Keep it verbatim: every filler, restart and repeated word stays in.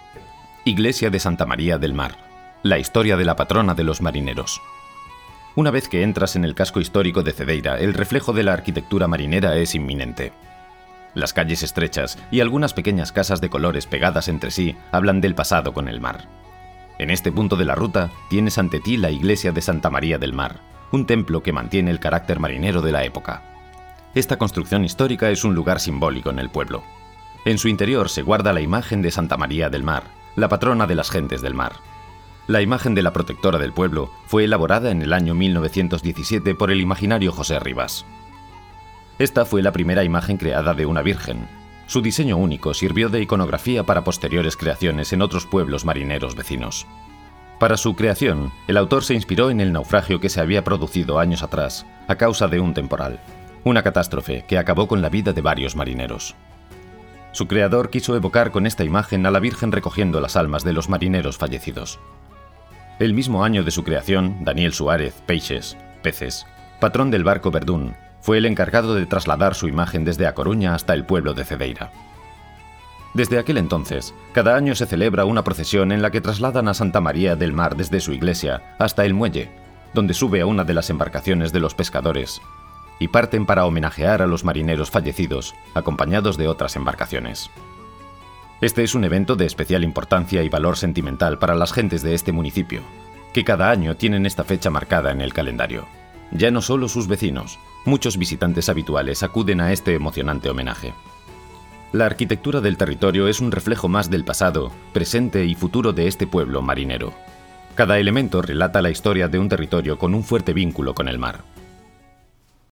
Iglesia de Santa María del Mar. La historia de la patrona de los marineros. Una vez que entras en el casco histórico de Cedeira, el reflejo de la arquitectura marinera es inminente. Las calles estrechas y algunas pequeñas casas de colores pegadas entre sí hablan del pasado con el mar. En este punto de la ruta tienes ante ti la iglesia de Santa María del Mar, un templo que mantiene el carácter marinero de la época. Esta construcción histórica es un lugar simbólico en el pueblo. En su interior se guarda la imagen de Santa María del Mar, la patrona de las gentes del mar. La imagen de la protectora del pueblo fue elaborada en el año mil novecientos diecisiete por el imaginario José Rivas. Esta fue la primera imagen creada de una virgen. Su diseño único sirvió de iconografía para posteriores creaciones en otros pueblos marineros vecinos. Para su creación, el autor se inspiró en el naufragio que se había producido años atrás, a causa de un temporal, una catástrofe que acabó con la vida de varios marineros. Su creador quiso evocar con esta imagen a la Virgen recogiendo las almas de los marineros fallecidos. El mismo año de su creación, Daniel Suárez Peixes, Peces, patrón del barco Verdún, fue el encargado de trasladar su imagen desde A Coruña hasta el pueblo de Cedeira. Desde aquel entonces, cada año se celebra una procesión en la que trasladan a Santa María del Mar desde su iglesia hasta el muelle, donde sube a una de las embarcaciones de los pescadores, y parten para homenajear a los marineros fallecidos, acompañados de otras embarcaciones. Este es un evento de especial importancia y valor sentimental para las gentes de este municipio, que cada año tienen esta fecha marcada en el calendario. Ya no solo sus vecinos, muchos visitantes habituales acuden a este emocionante homenaje. La arquitectura del territorio es un reflejo más del pasado, presente y futuro de este pueblo marinero. Cada elemento relata la historia de un territorio con un fuerte vínculo con el mar.